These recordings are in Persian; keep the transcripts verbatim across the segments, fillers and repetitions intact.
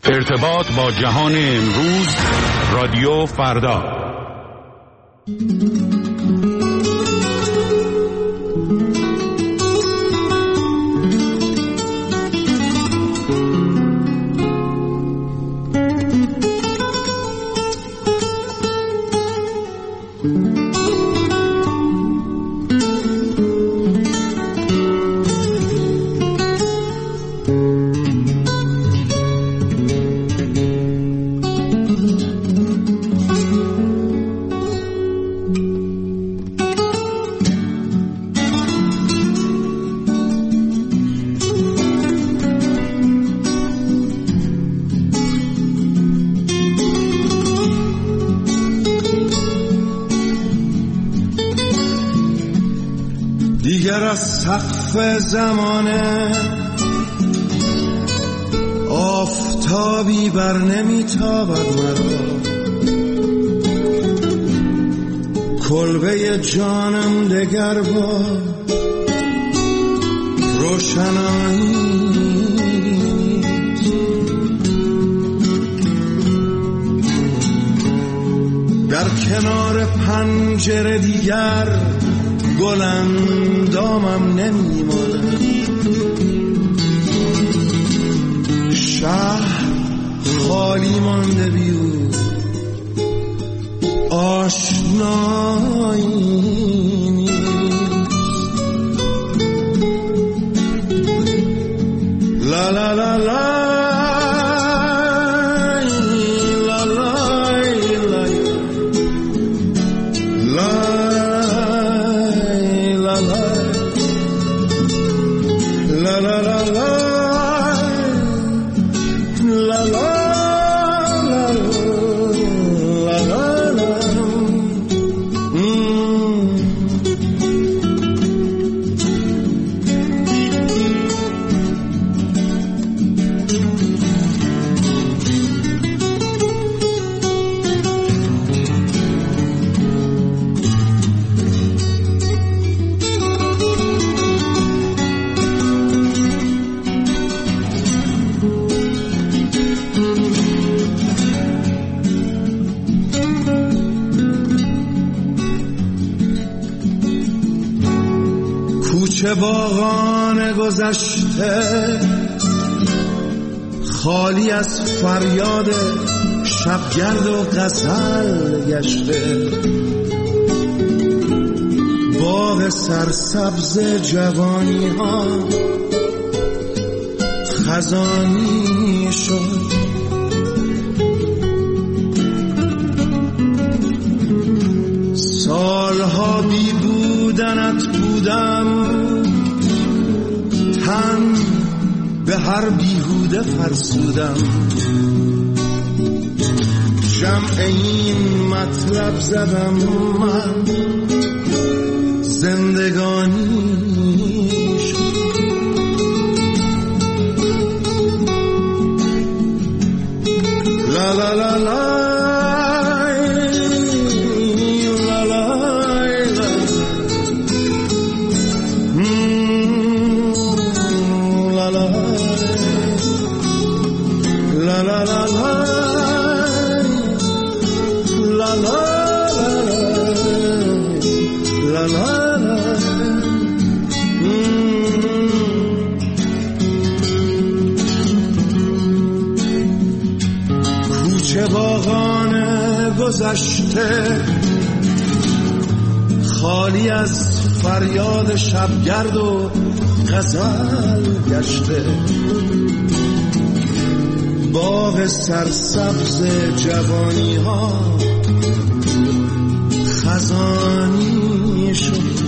ارتباط با جهان امروز، رادیو فردا. دیگر از سقف زمانه آفتابی بر نمیتابد مرا، کلبه جانم دگر با روشنایی در کنار پنجره دیگر گلم دامم نمیمانه، شهر خالی مانده بیو آشنایی نیست. لا لا لا لا کوچه باغان گذشته خالی از فریاد شبگرد و غزل گشته، باغ سرسبز جوانی ها خزانی شد. سالها بی بودنت بودم، تن به هر بیهوده فرسودم، جمع این مطلب زدم من زندگانی شد. لا لا لا لا کوچه باغان گذشته خالی از فریاد شبگرد و غزل گشته، باغ سرسبز جوانی ها خزانی شد.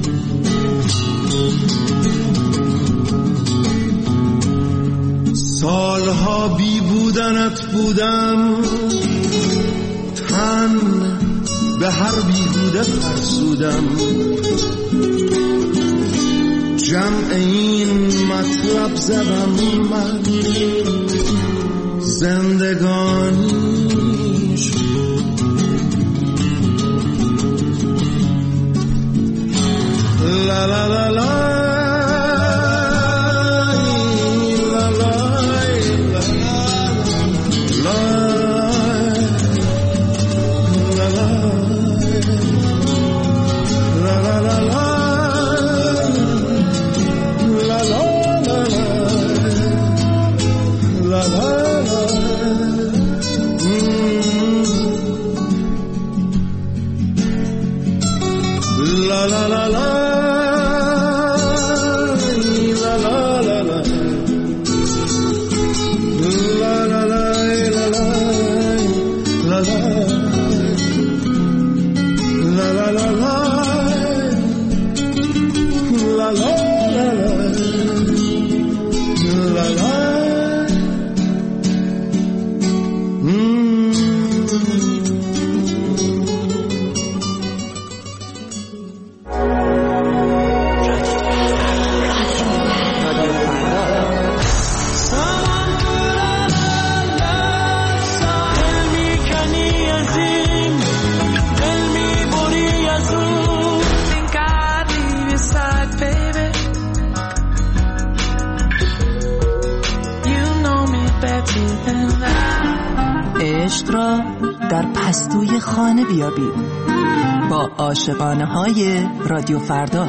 سالها بی بودنت بودم، تن به هر بیهوده فرسودم، جمع این مطلب زدم من زندگانی شد. لا لا لا لا عشق را در پستوی خانه بیابید با عاشقانه های رادیو فردا.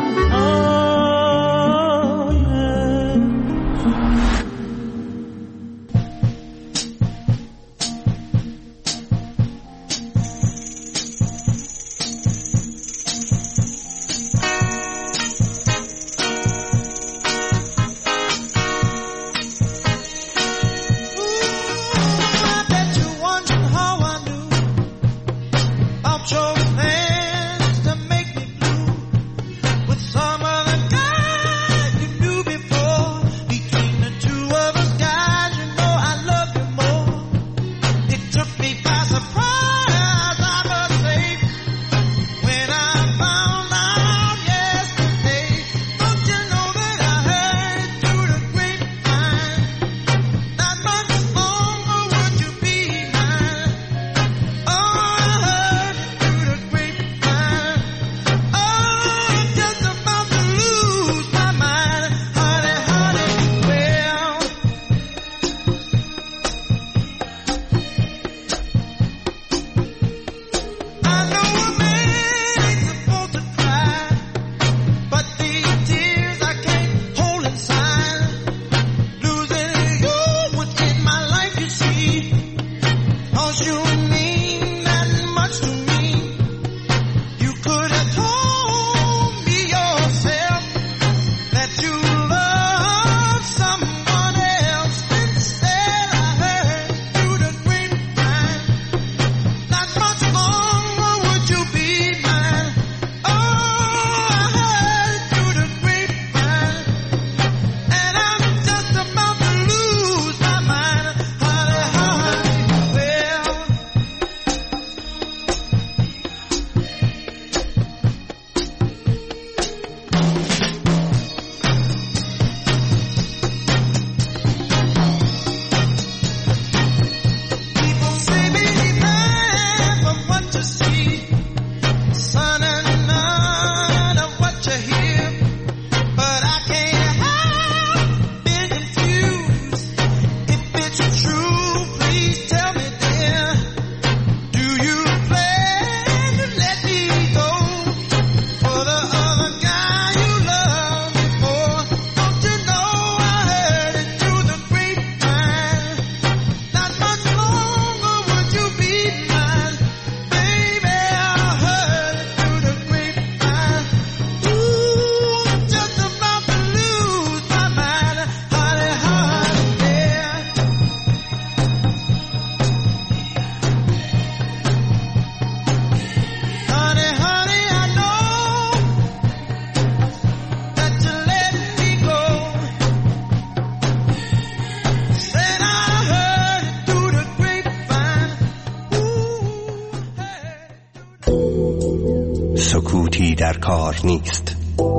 سکوتی در کار نیست.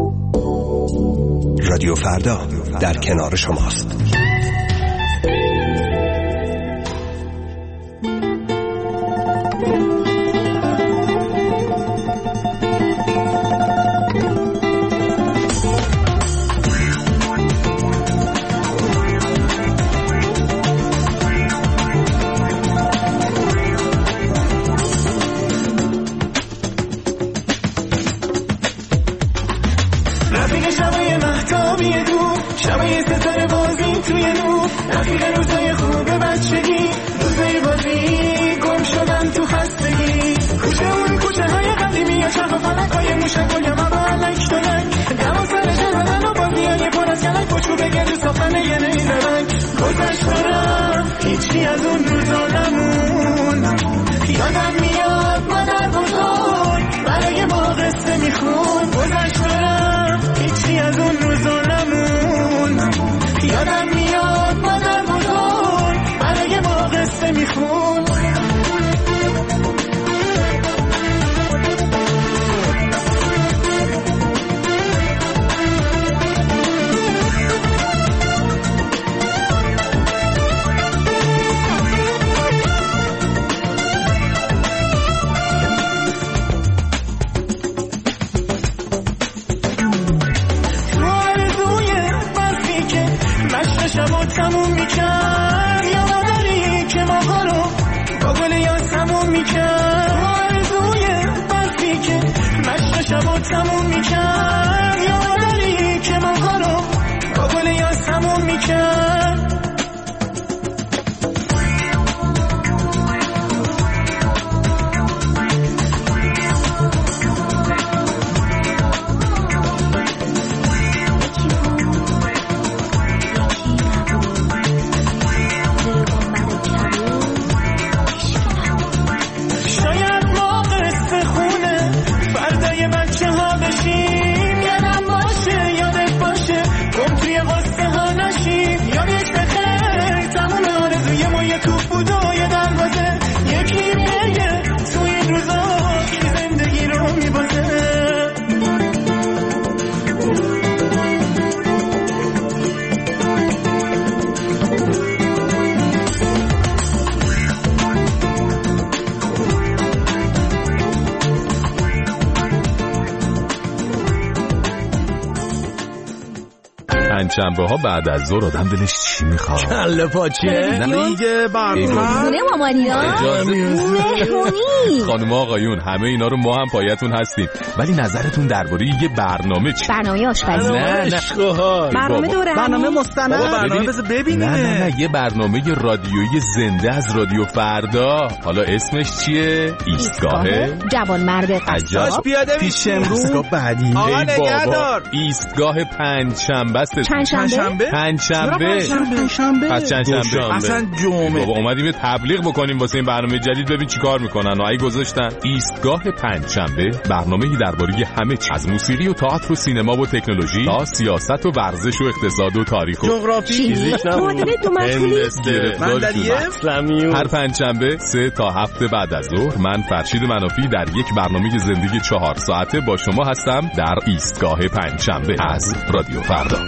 رادیو فردا در کنار شماست. تموم میکرد، یادی که ما رو با گل یاس تموم میکرد. شنبه ها بعد از ظهر آدم دلش چی میخواد؟ کله پاچه دیگه برنامه خونه مامانیا مهمونی. خانم آقایون همه اینا رو ما هم پایتون هستیم، ولی نظرتون درباره یه برنامه چی؟ برنامه آشپزی. نه نه برنامه دوره، برنامه مستند، برنامه بذار ببینیم. نه نه نه یه برنامه رادیویی زنده از رادیو فردا. حالا اسمش چیه؟ ایستگاه جوان مرد قصاب. پیاده پیش امروز ایستگاه بعدی. آقا نگهدار. ایستگاه پنجشنبه است. پنجشنبه؟ پنجشنبه. پنجشنبه. پس چندشنبه. اصلا جمعه. بابا اومدیم یه تبلیغ بکنیم واسه این برنامه جدید، ببین چیکار میکنن. آی گذاشتن ایستگاه پنجشنبه، برنامه‌ای درباره همه چیز، از موسیقی و تئاتر و سینما و تکنولوژی تا سیاست و ورزش و اقتصاد و تاریخ و جغرافی، معادله دو مسئولی، اسلامی. هر پنجشنبه سه تا هفت بعد از ظهر من فرشید منافی در یک برنامه زندگی چهار ساعته با شما هستم در ایستگاه پنجشنبه از رادیو فردا.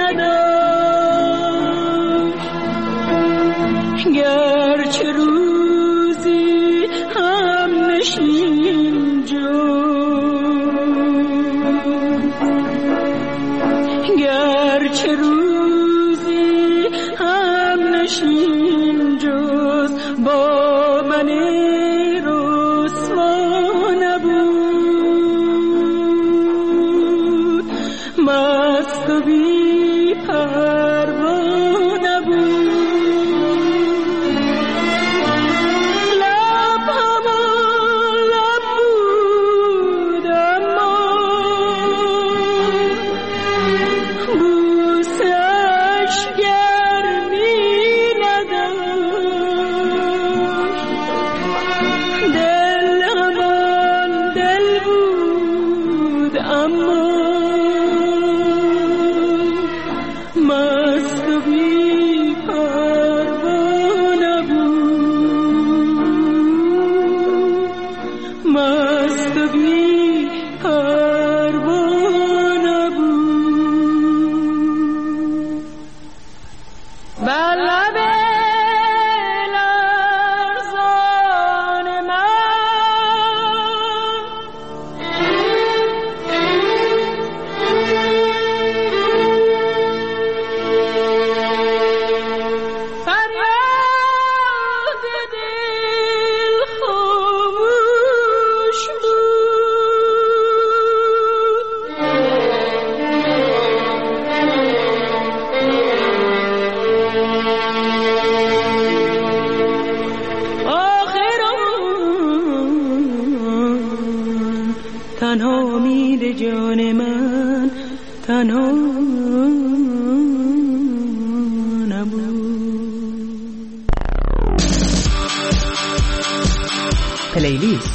نداشت گرچه روزی هم نشین جز گرچه روزی هم نشین جز با من رسوا نبود مست و بی پروا نبود لب همان لب بود اما بوسش گرمی نداشت دل همان دل بود اما مست و بی پروا نبود مست و بی پروا نبود بر لب لرزان من فریاد دل خاموش بود آخر آن تنها امید جان من تنها نبود پلیلیست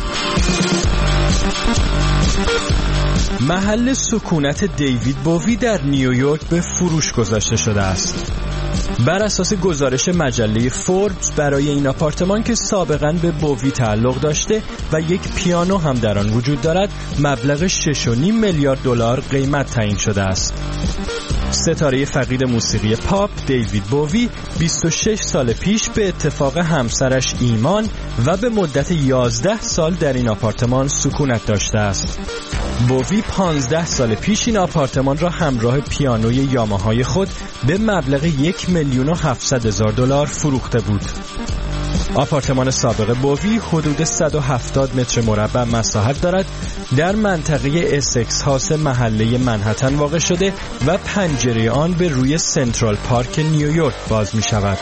محل سکونت دیوید بووی در نیویورک به فروش گذاشته شده است. بر اساس گزارش مجله فوربس برای این آپارتمان که سابقاً به بووی تعلق داشته و یک پیانو هم در آن وجود دارد مبلغ شش و نیم میلیارد دلار قیمت تعیین شده است. ستاره فقید موسیقی پاپ دیوید بووی بیست و شش سال پیش به اتفاق همسرش ایمان و به مدت یازده سال در این آپارتمان سکونت داشته است. بووی پانزده سال پیش این آپارتمان را همراه پیانوی یاماهای خود به مبلغ یک میلیون و هفتصد هزار دلار فروخته بود. آپارتمان سابق بووی حدود صد و هفتاد متر مربع مساحت دارد، در منطقه اسکس هاوس محله منهتن واقع شده و پنجره آن به روی سنترال پارک نیویورک باز می شود.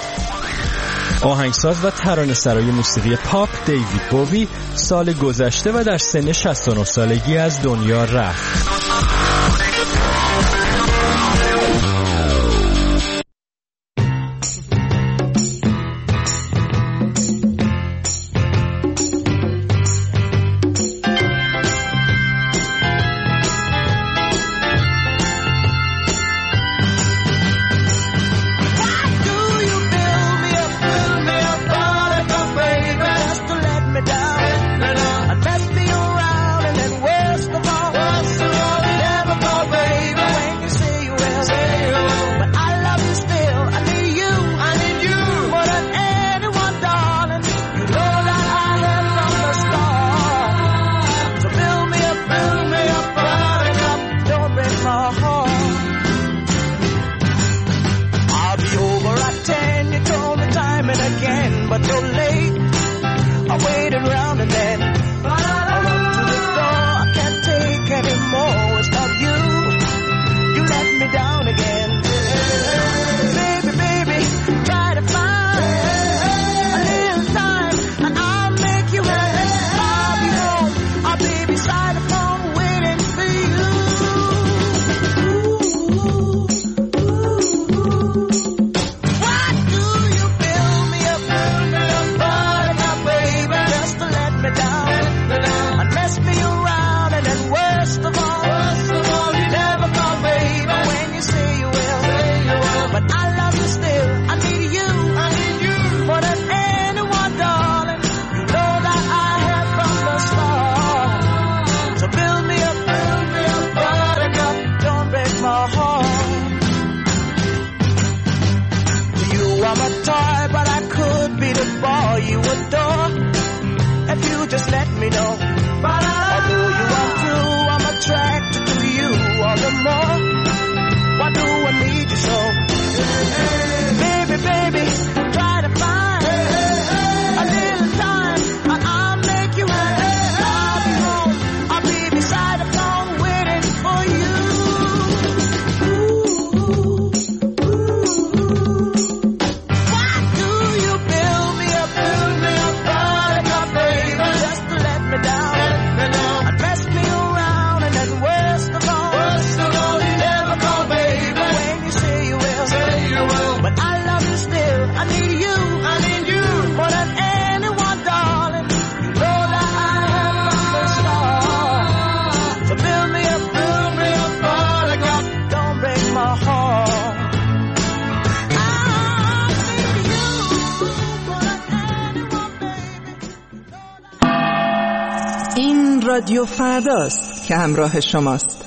آهنگساز و ترانه‌سرای موسیقی پاپ دیوید بووی سال گذشته و در سن شصت و نه سالگی از دنیا رفت. me down. رادیو فرداست که همراه شماست.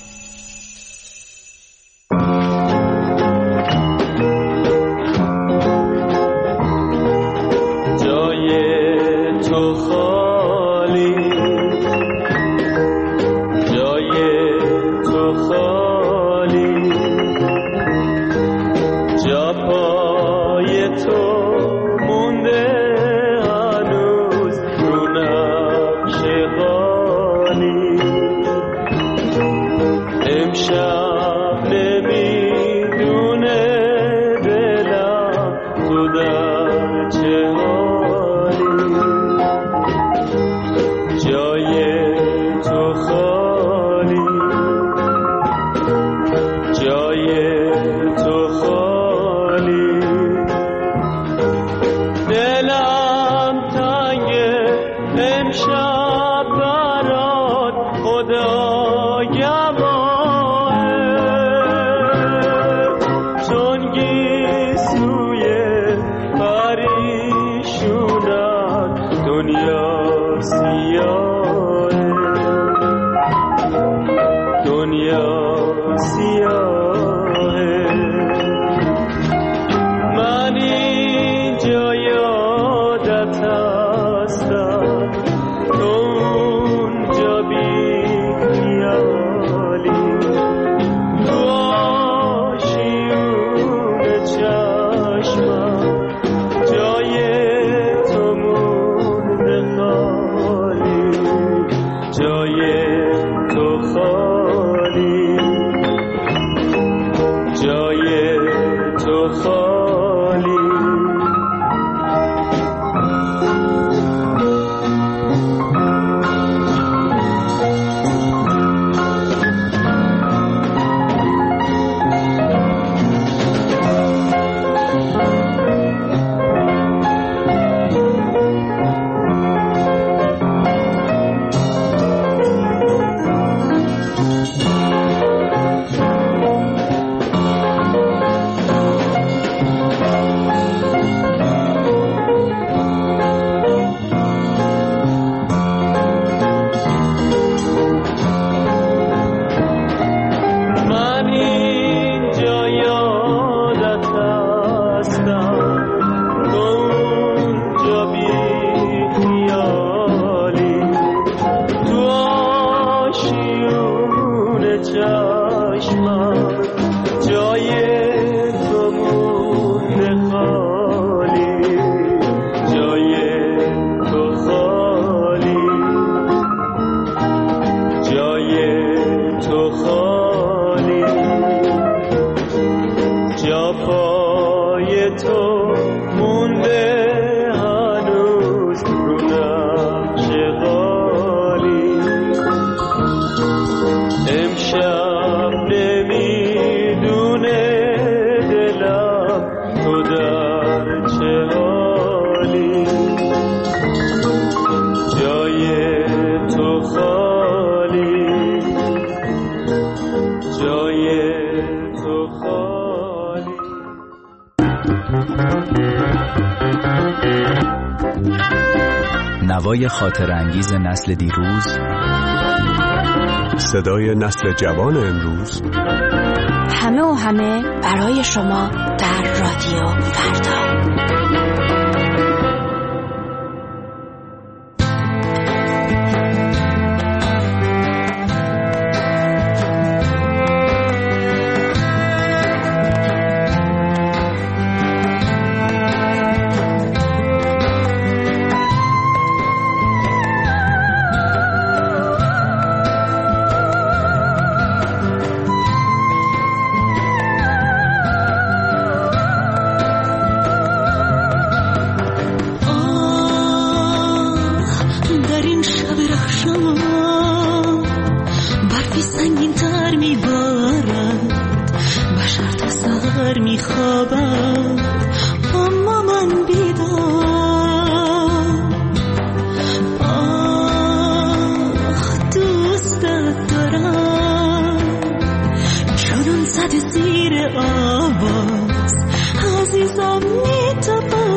نوای خاطر انگیز نسل دیروز، صدای نسل جوان امروز، همه و همه برای شما در رادیو فردا.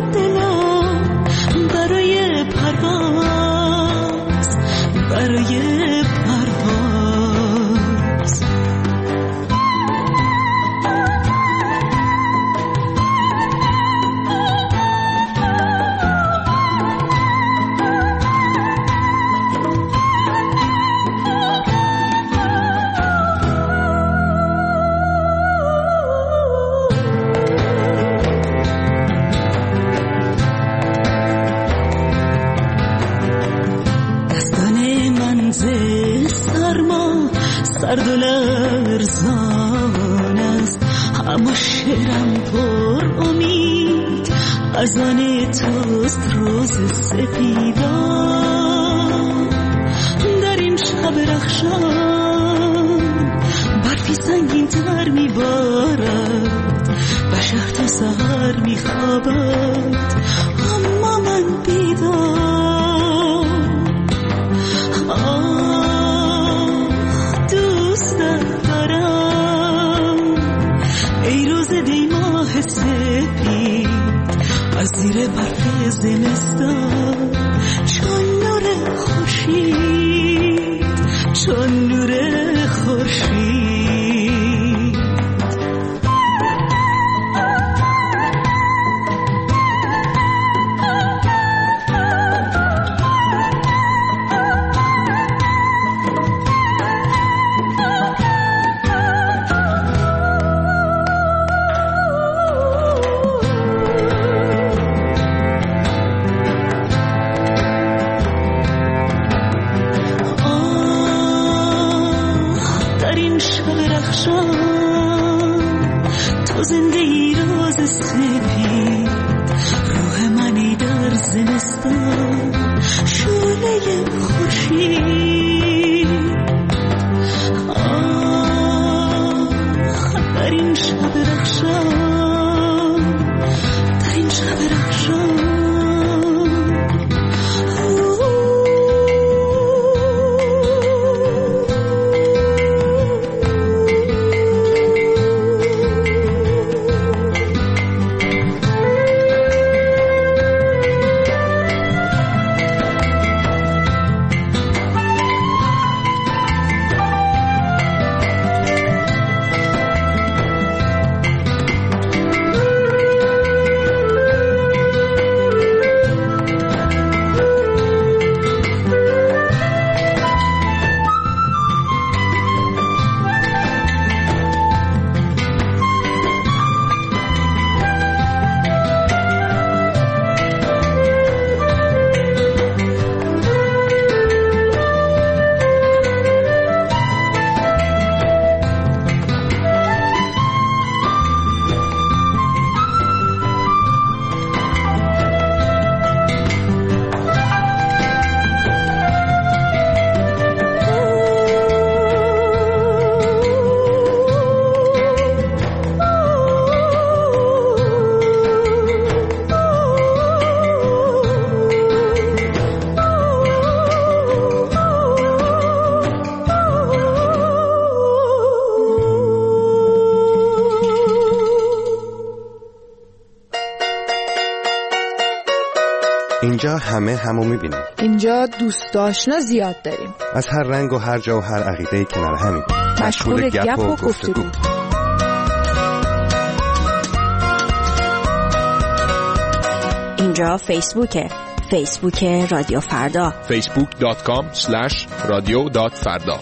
برای اما شعرم پر امید از آن توست روز سپیدان. در این شب رخشان برفی سنگین تر میبارد و شهر تا سحر میخوابد اما من بیدار. آه دوست دارم ای روز دی ماه سپید از زیر برف زمستان، چون نور خورشید، چون نور خورشید. تو زنده ای روز سپید، روح منی در زمستان، شعله خورشید. آه در این شب رخشان، در این شب رخشان. اینجا همه همو میبینیم. اینجا دوست آشنا زیاد داریم. از هر رنگ و هر جا و هر عقیده‌ای کنار همیم. مشغول گپ و گفتگو. اینجا فیسبوکه. فیسبوک رادیو فردا. فیسبوک دات کام اسلش رادیو دات فردا.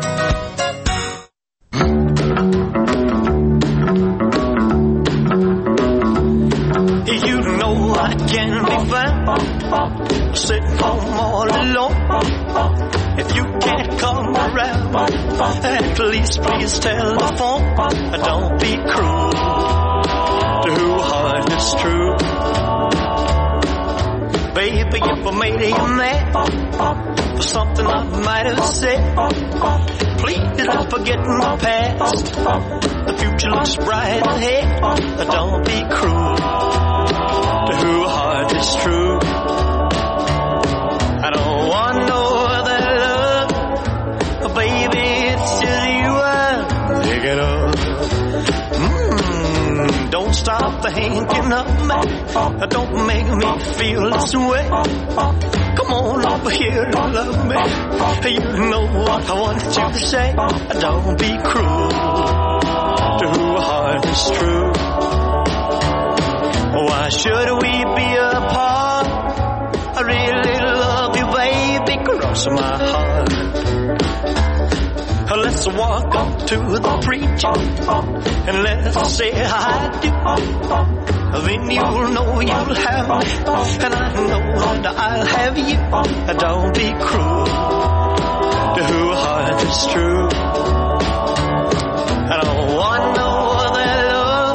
Sitting home all alone. If you can't come around, at least please telephone. Don't be cruel to who heart is true. Baby, if I made you mad for something I might have said, please don't forget my past. The future looks bright ahead. Don't be cruel to who heart is true. I don't want no other love, baby, it's just you I'm thinking of. Mm, don't stop thinking of me, don't make me feel this way. Come on over here and love me, you know what I want you to say. Don't be cruel to who heart is true. Why should we be apart? I really love you, baby, cross my heart. Let's walk up to the preacher and let's say I do. Then you'll know you'll have me, and I know that I'll have you. Don't be cruel to who heart is true. I don't want no other love,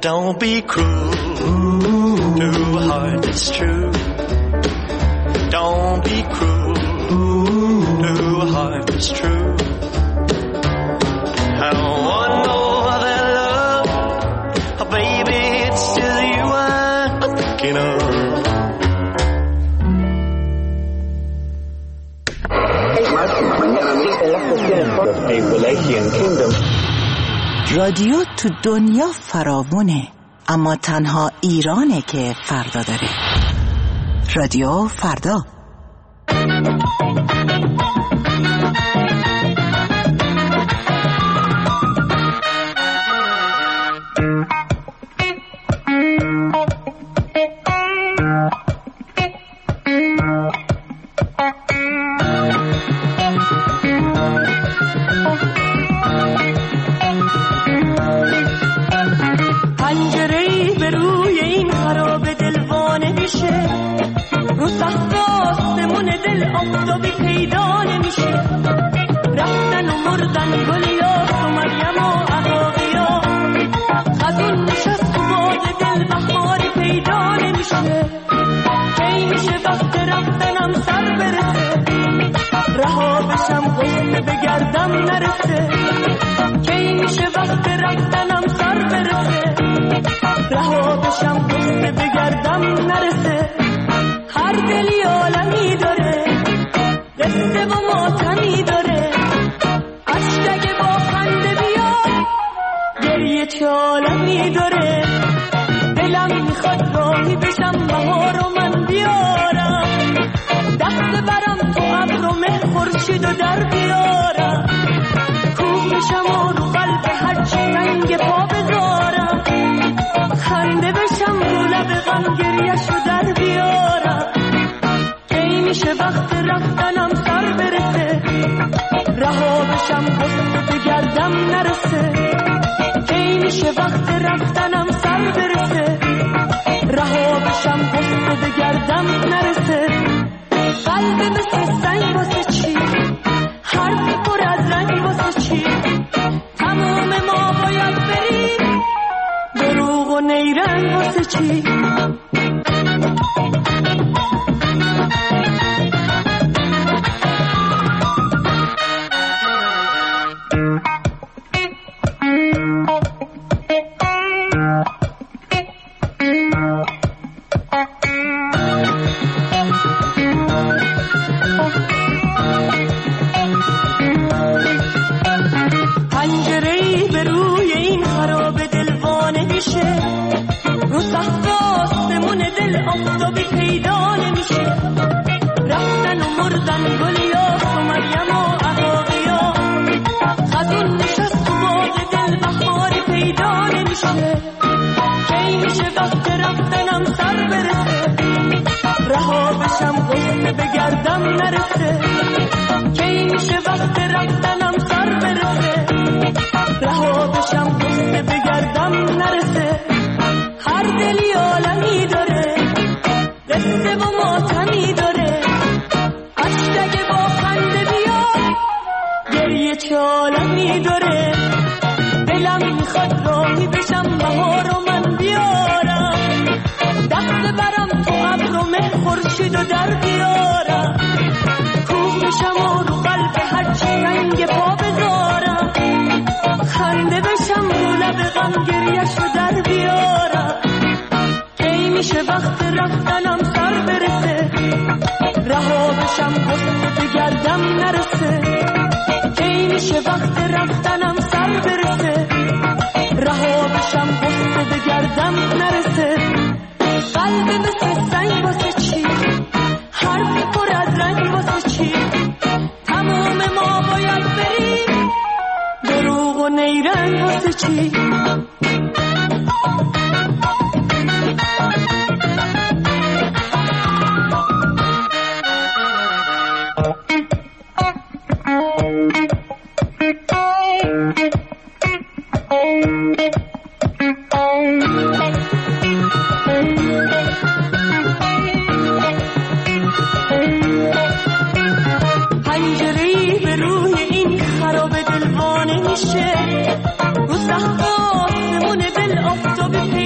Don't be cruel to a heart that's true. Don't be cruel to a heart that's true. I don't want no other love, oh, baby, it's just you I'm thinking of. رادیو تو دنیا فراوونه، اما تنها ایرانه که فردا داره. رادیو فردا. میشه رو سخت آسمون دل آفتابی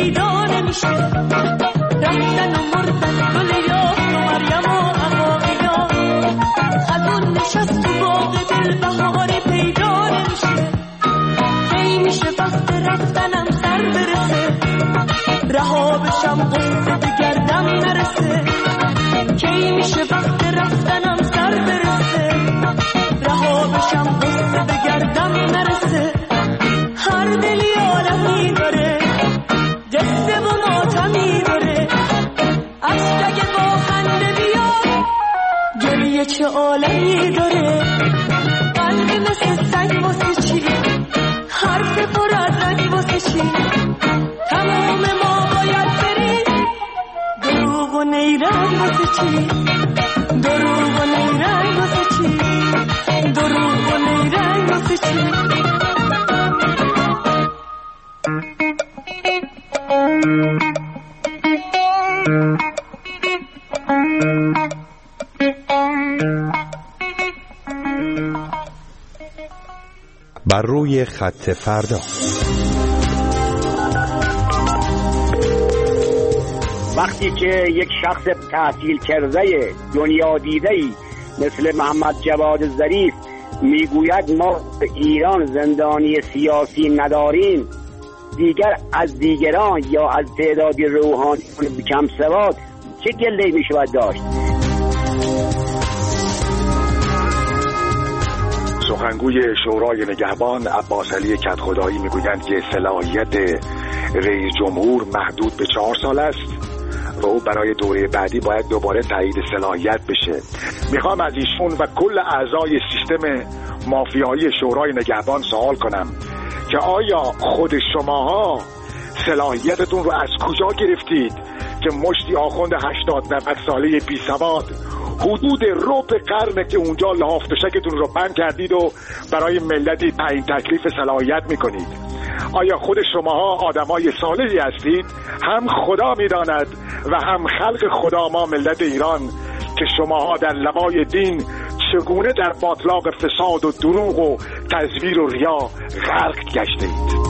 هیچ از تو باغ دل بهاری پیدا نمیشه کی میشه وقت رفتنم سر برسه رها بشم قصه بگردم نرسه کی میشه وقت رفتنم سر برسه رها بشم قصه بگردم نرسه هر دلی عالمی داره دسته و ماتمی داره عشق اگه با خنده بیاد گریه چه عالمی داره قلب مثل سنگ واسه چی حرف پر از رنگ واسه چی تمام ما باید بریم دروغ و نیرنگ واسه چی دروغ و نیرنگ واسه چی دروغ و نیرنگ واسه چی بر روی خط فردا. وقتی که یک شخص تحصیل کرده دنیا دیده‌ای مثل محمد جواد ظریف میگوید ما به ایران زندانی سیاسی نداریم، دیگر از دیگران یا از تعدادی روحانیون کم سواد چه گله‌ای میشود داشت؟ سخنگوی شورای نگهبان عباس علی کدخدایی میگویند که صلاحیت رئیس جمهور محدود به چهار سال است و او برای دوره بعدی باید دوباره تایید صلاحیت بشه. میخوام از ایشون و کل اعضای سیستم مافیایی شورای نگهبان سوال کنم که آیا خود شماها صلاحیتتون رو از کجا گرفتید که مشتی آخوند هشتاد نود ساله بی سواد حدود ربع قرنه که اونجا لحاف تشکتون رو بند کردید و برای ملتی تعیین تکلیف صلاحیت میکنید؟ آیا خود شماها آدمای صالحی هستید؟ هم خدا میداند و هم خلق خدا ما ملت ایران که شماها در لوای دین چگونه در باطلاق فساد و دروغ و تزویر و ریا غرق گشتید.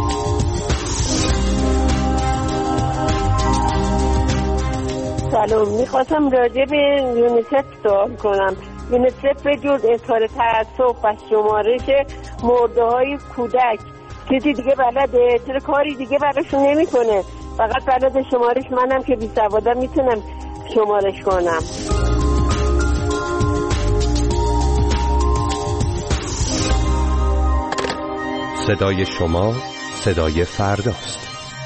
سلام، میخواستم راجع به یونیسف سوال کنم. یونیسف به جز اظهار تأسف و شمارش مرده های کودک چیزی دیگه بلده؟ چرا کاری دیگه براشون نمیکنه؟ فقط بلد شمارش. منم که بی سوادم میتونم شمارش کنم. صدای شما صدای فرداست.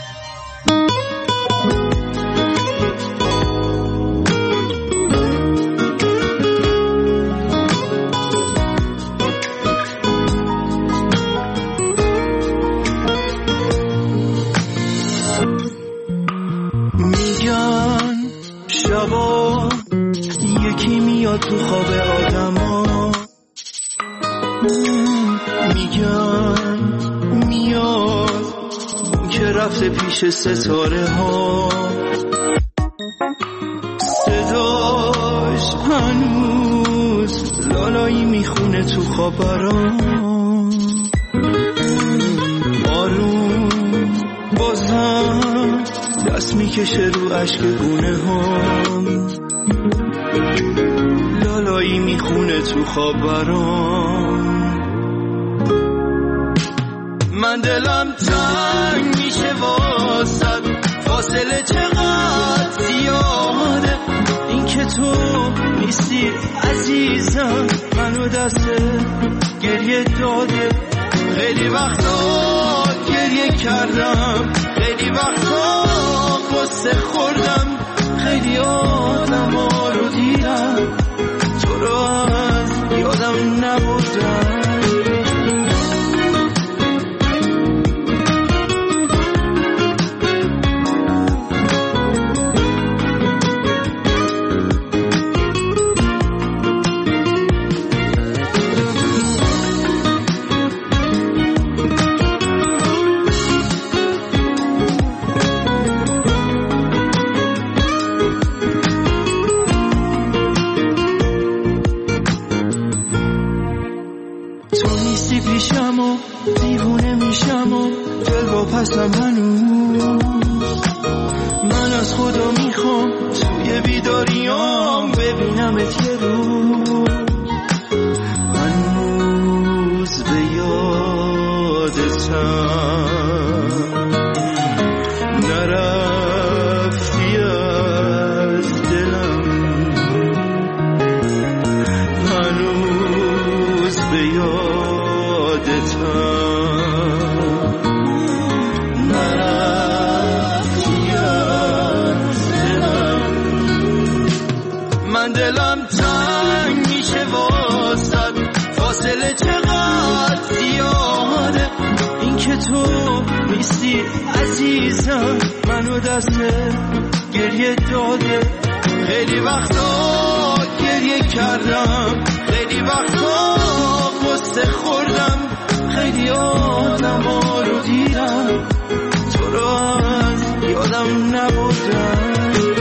شبا یکی میاد تو خواب آدما، میگن میاد که رفته پیش ستاره ها، صداش هنوز لالایی میخونه تو خبران، آروم بازم دست میکشه رو عشق گونه هم، لالایی میخونه تو خبران. من دلم تنگ میشه واسد، فاصله چقدر زیاده، این که تو نیستی عزیزم منو دست گریه داده. خیلی وقتا گریه کردم، خیلی وقتا قصه خوردم، خیلی آدم ها رو دیدم تو رو از یادم نبردم. پیشم و دیوونه میشم و دل با پسم هنوز، من از خدا میخوام توی بیداریام ببینمت یه روز. هنوز به یادتم نرفتی از دلم هنوز به یادتم دلم تنگ میشه واسد فاصله چقدر زیاده این که تو نیستی عزیزم منو دست گریه داده خیلی وقتا گریه کردم خیلی وقتا قصه خوردم خیلی آدم ها رو دیدم تو رو از یادم نبردم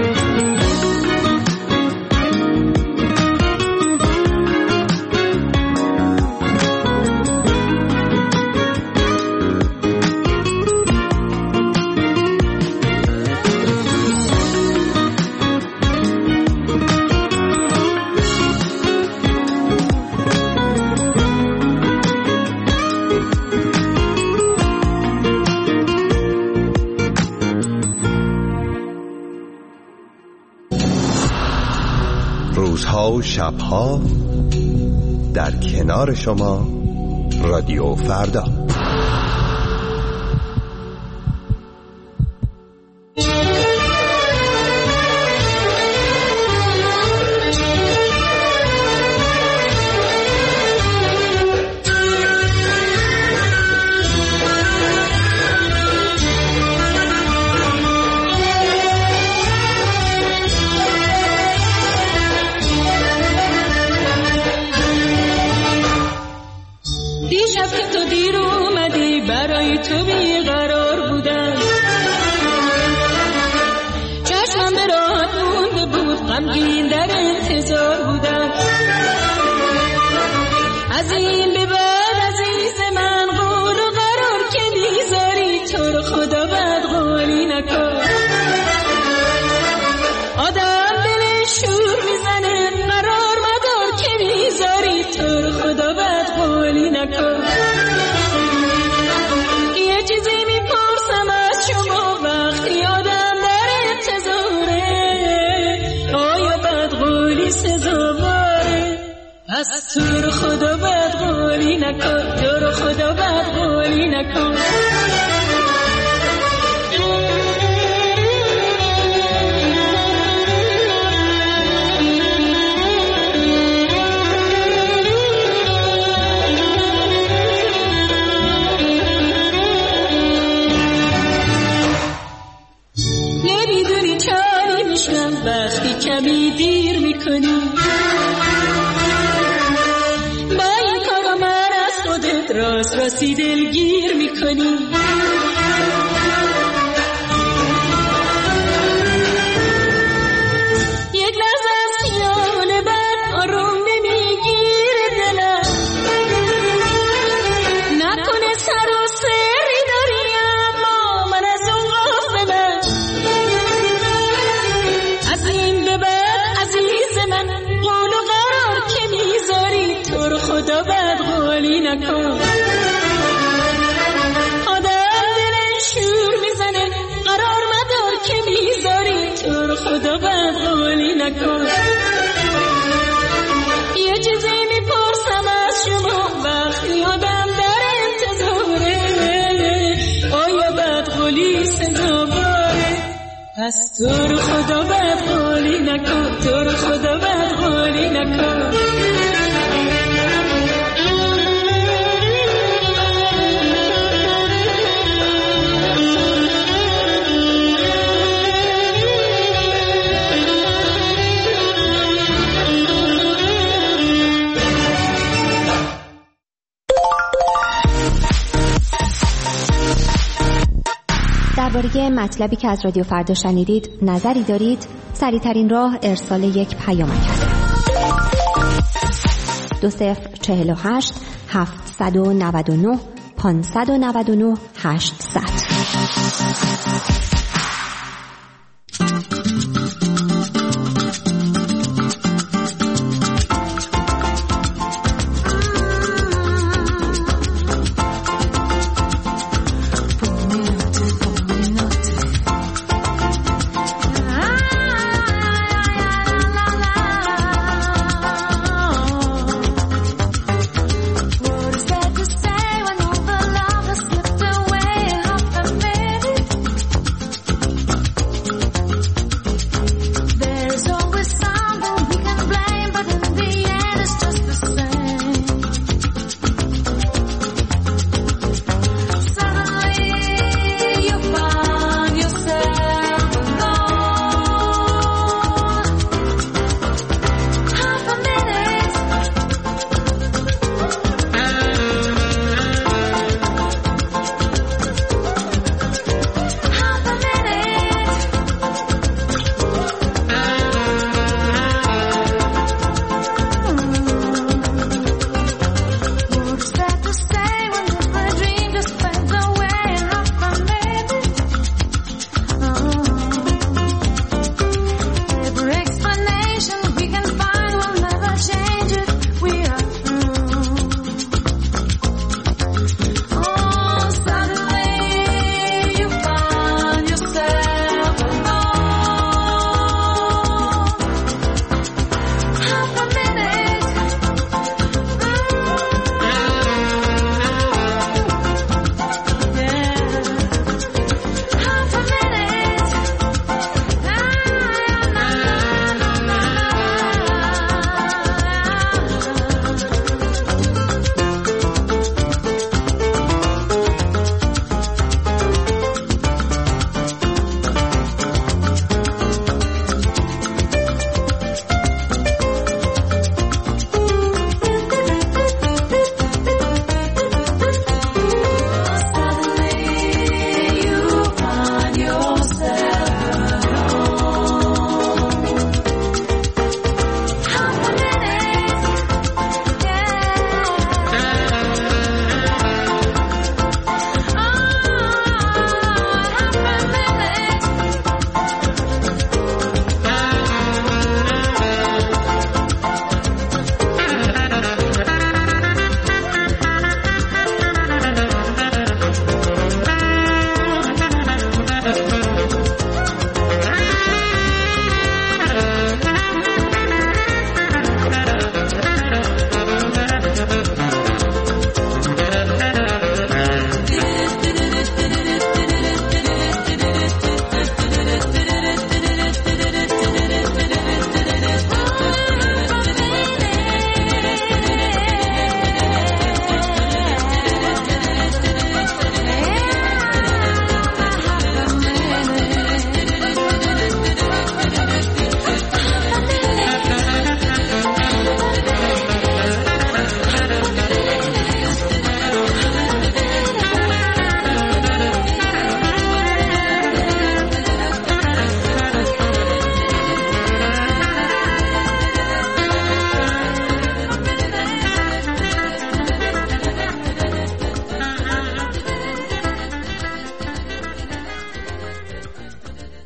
روزها و شبها در کنار شما رادیو فردا. تو رو خدا بدقولی نکن تو رو خدا بدقولی نکن نمیدونی چاری میشم وقتی کمی دیر میکنی راست راستی دلگیر میکنی یک لحظه از خیال بد آروم نمیگیره دلم نکنه سر و سری داری اما من از اون غافلم از این به بعد عزیز من قول و قرار که میذاری تو رو خدا بد قولی نکن خدا بدقولی نکن یه چیزی میپرسم از شما وقتی آدم در انتظاره آیا بدقولی سزاواره پس تو رو خدا بدقولی نکن تو رو خدا بدقولی نکن درباره مطلبی که از رادیو فردا شنیدید نظری دارید؟ سریع‌ترین راه ارسال یک پیامک است. دو صفر چهل و هشت هفتصد و نود و نه پانصد و نود و نه هشتصد.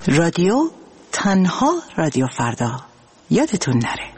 رادیو تنها رادیو فردا یادتون نره.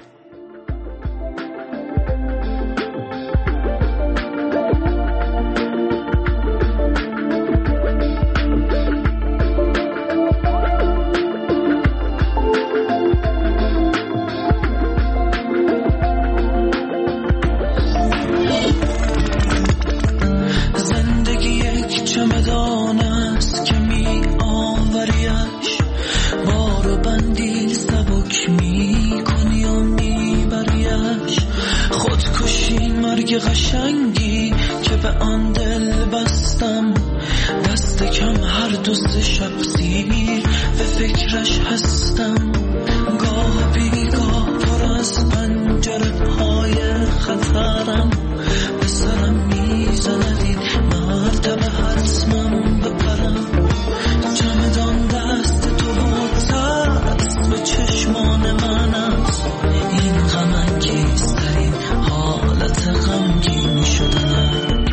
قشنگی که به آن دل بستم، دست کم هر دوست شخصی به فکرش هستم. گاه بیگاه پر از پنجره های خطرم، به سرم میزند این مرتبه حتمم بپرم. چمدان دست تو و ترس به چشمان من است، این غم انگیزترین حالت غمگین شدنم.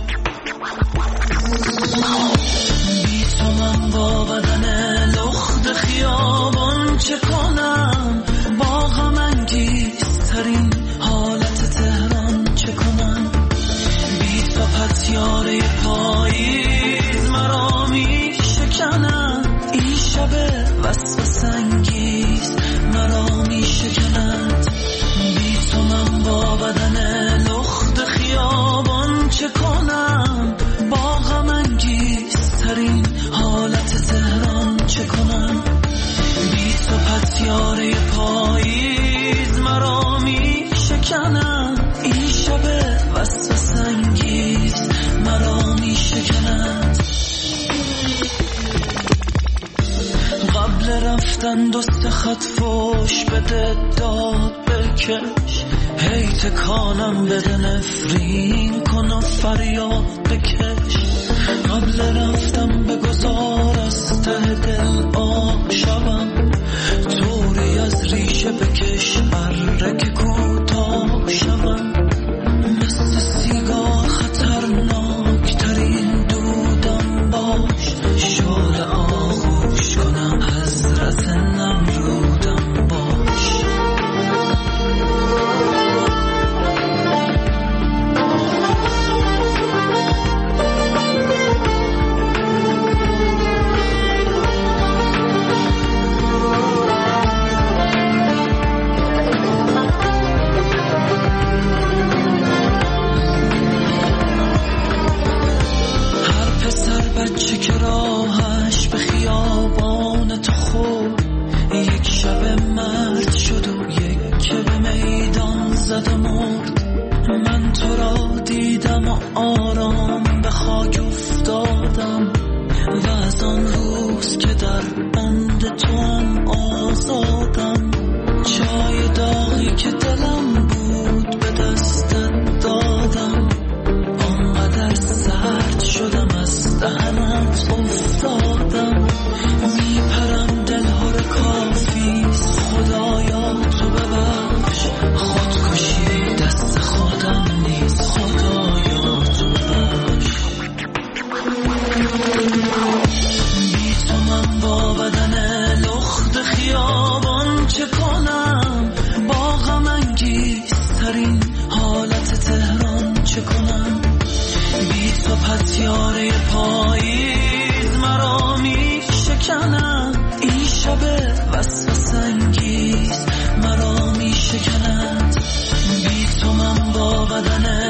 بی تو من با بدن لخت خیابان چه کنم، با غم انگیزترین حالت تهران چه کنم. بی تو پتیاره پاییز مرا می شکنم، این شب وسوسه انگیز مرا می شکند. بی تو من با بدن لخت خیابان چه کنم، با غم انگیزترین حالت تهران چه کنم. بی تو پتیاره پاییز مرا می شکنم، این شب وسوسه انگیز مرا می شکند. قبل رفتن دو سه خط فوش بده داد بکش، هی تکانم بده نفرین کن و فریاد بکش. قبل رفتم بگذار از ته دل آب شوم، طوری از ریشه بکش برگ کوتاه شوم. مثل سیگار خطرناک ترین دودم باش، شعله آغوش کنم حضرت نمرودم باش. بچه که راهش به خیابان تو خورد، یک شب مرد شد و یک که به میدان زد و مرد. من تو را دیدم و آرام به خاک افتادم، و از آن روز که در بند تو هم آزادم. چای داغی که دلم بود به دستت دادم، آنقدر سرد شدم از دهنت افتادم. میپرم دلهار کافیست خدایا تو ببخش، خودکشی دست خودم نیست خدایا تو ببخش. بی تو من با بدن لخت خیابان چه کنم، با غم انگیزترین حالت تهران چه کنم. بی تو پتیاره پاییز مرا می شکنم، این شب وسوسه انگیز مرا می شکند. بی تو من با بدن